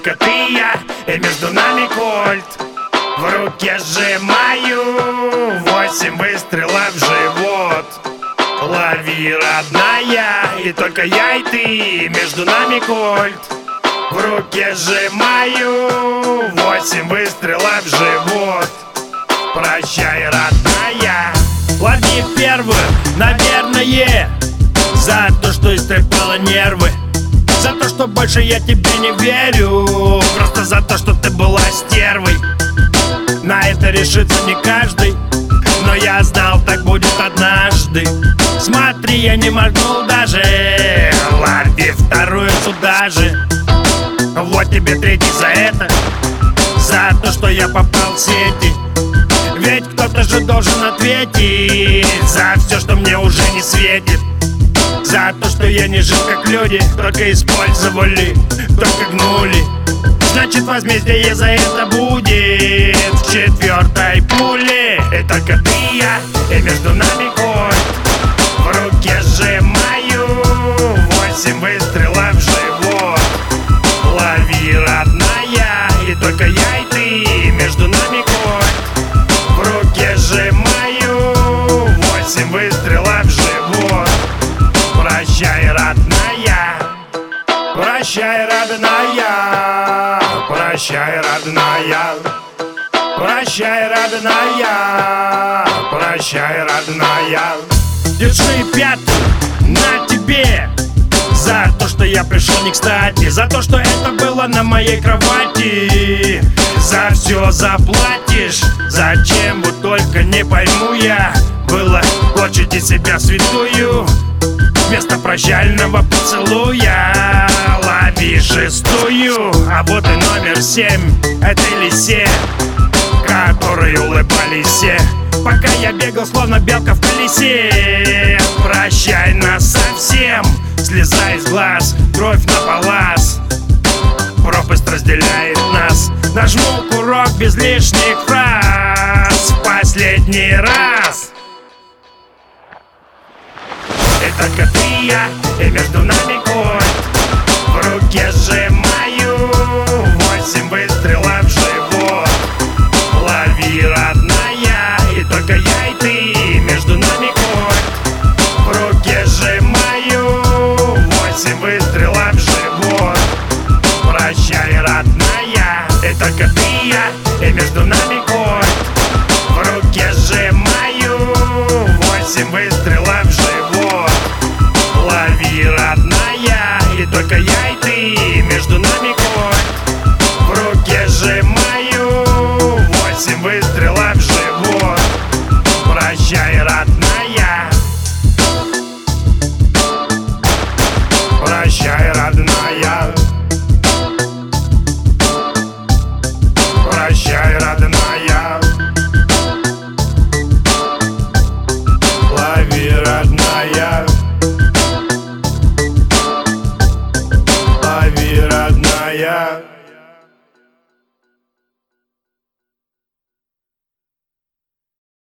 только ты и я, и между нами кольт. В руке сжимаю 8 выстрелов в живот. Лови, родная, и только я и ты, между нами кольт. В руке сжимаю 8 выстрелов в живот. Прощай, родная. Лови первую, наверное, за то, что истрепала нервы, за то, что больше я тебе не верю, просто за то, что ты была стервой. На это решится не каждый, но я знал, так будет однажды. Смотри, я не моргнул даже. Лови вторую сюда же. Вот тебе третий за это, за то, что я попал в сети. Ведь кто-то же должен ответить за все, что мне уже не светит. За то, что я не жил как люди, только использовали, только гнули. Значит, возмездие за это будет в 4-й пуле. И только ты и я, и между нами кольт. В руке сжимаю 8 выстрелов в живот. Лови, родная, и только я и ты, между нами кольт. В руке сжимаю 8 выстрелов в живот. Прощай, родная. Прощай, родная. Прощай, родная. Прощай, родная. Прощай, родная. Держи пятую на тебе за то, что я пришел не кстати, за то, что это было на моей кровати. За все заплатишь. Зачем, вот только не пойму я. Было хочет из себя святую вместо прощального поцелуя. Лови шестую. А вот и номер 7 этой лисе, которые улыбались все, пока я бегал словно белка в колесе. Прощай нас совсем, слеза из глаз, кровь на палас. Пропасть разделяет нас. Нажму курок без лишних фраз в последний раз. И только ты и я, и между нами кольт. В руке сжимаю 8 выстрелов в живот. Лови, родная, и только я и ты, между нами кольт. В руке сжимаю 8 выстрелов в живот. Прощай, родная, и только ты и я, и между нами